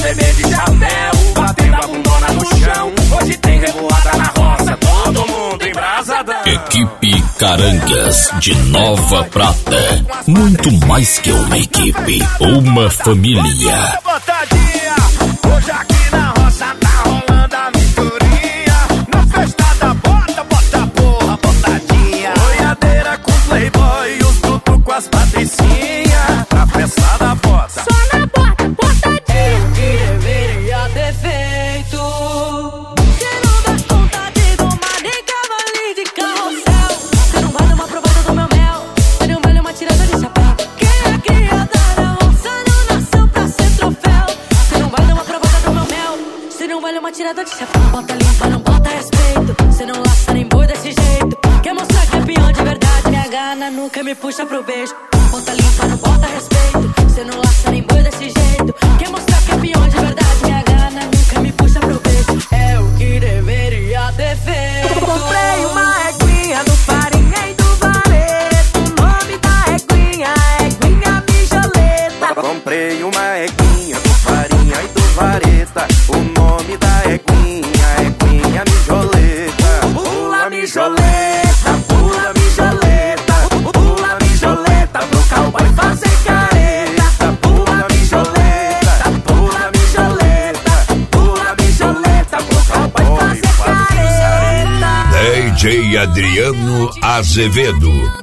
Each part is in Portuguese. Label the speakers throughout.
Speaker 1: bebê de Chanel, batendo a bundona no chão. Hoje tem revoada na roça, todo mundo embrasadão.
Speaker 2: Equipe Carangas de Nova Prata. Muito mais que uma equipe, uma família.
Speaker 1: Hoje aqui na roça tá rolando a misturinha. Na festa da bota, bota porra, botadinha. Boiadeira com playboy e os tutu com as patricinhas. Na festa da bota,
Speaker 3: só na bota, botadinha. O que deveria ter feito? Você não dá conta de domar nem cavalinho de carrossel. Você não vale uma provada do meu mel, você não vale uma tirada de chapéu. Quem é criada na roça não nasceu pra ser troféu. Você não vale uma provada do meu mel, você não vale uma tirada de chapéu. Bota limpa, não bota respeito, você não laça nem boi desse jeito. Quer mostrar que é peão de verdade, minha gana nunca me puxa pro beijo. Bota limpa, não bota respeito, você não laça nem boi desse jeito. Quer mostrar que é peão de verdade, minha gana nunca me puxa pro beijo. É o que deveria ter feito.
Speaker 4: Comprei uma eguinha do Farinha e do Vareto. O nome da eguinha é Eguinha Mijoleta.
Speaker 1: comprei uma eguinha do Farinha e do Vareta. O nome da eguinha é Eguinha Mijoleta. Pula mijoleta, pula mijoleta, pula mijoleta pro cowboy fazer careta. Pula mijoleta, pula mijoleta, pula mijoleta pro cowboy fazer careta.
Speaker 2: DJ Adriano Azevedo.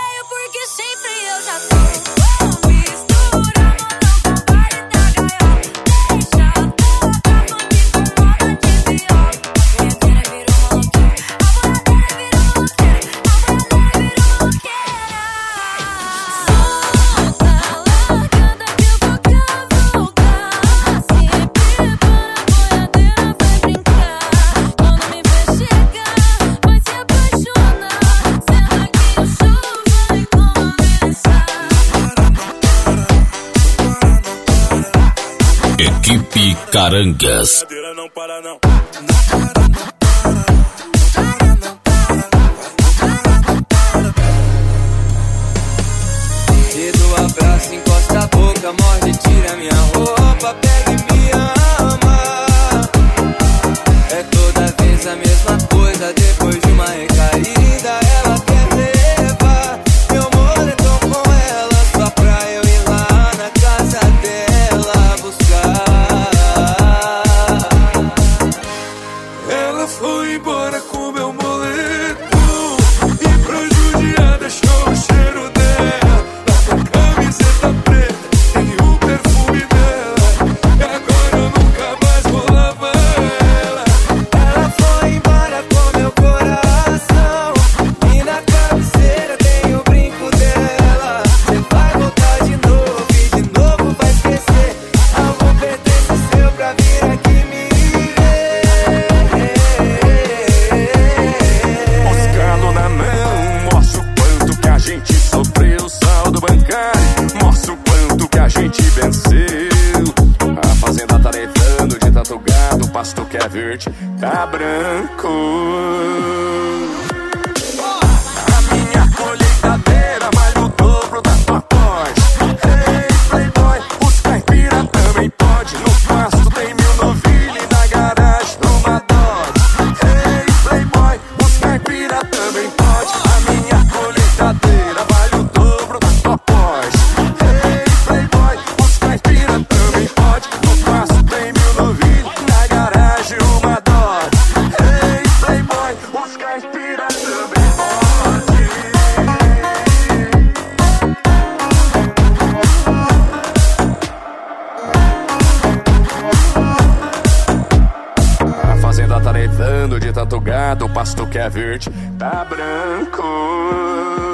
Speaker 2: Equipe Carangas.
Speaker 1: Não para não.
Speaker 5: Te dou abraço, encosta a boca, morde, tira minha roupa, pega e me ama. É toda vez a mesma coisa, depois de uma recaída ela quer levar meu moletom com ela, só pra eu ir lá na casa dela buscar.
Speaker 1: Ela foi embora com meu moletom e pra judiar deixou o cheiro dela. Na camiseta preta tem o perfume dela. E agora eu nunca mais vou lavar ela.
Speaker 5: Ela foi embora com meu coração e na cabeceira tem o brinco dela. Você vai voltar de novo e de novo vai esquecer. Algum pertence seu pra vir aqui me ver.
Speaker 1: Moscando na mão, mostra o quanto que a gente sofreu. Saldo bancário, mostra o quanto que a gente venceu. A fazenda tá levando de tanto gado, o pasto que é verde tá branco. A minha colheitadeira vale o dobro da tua Porsche. Ei, playboy, os caipira também pode. No pasto tem 1000 novilhas e na garagem uma Dodge. Ei, playboy, os caipira também pode. A minha colheitadeira vale o dobro da tua Porsche. Ei, playboy, os caipira também pode. No pasto tem 1000 novilhas e na garagem uma Dodge. Ei, playboy, os caipira também pode. A fazenda tá levando de tanto gado, o pasto que é verde tá branco.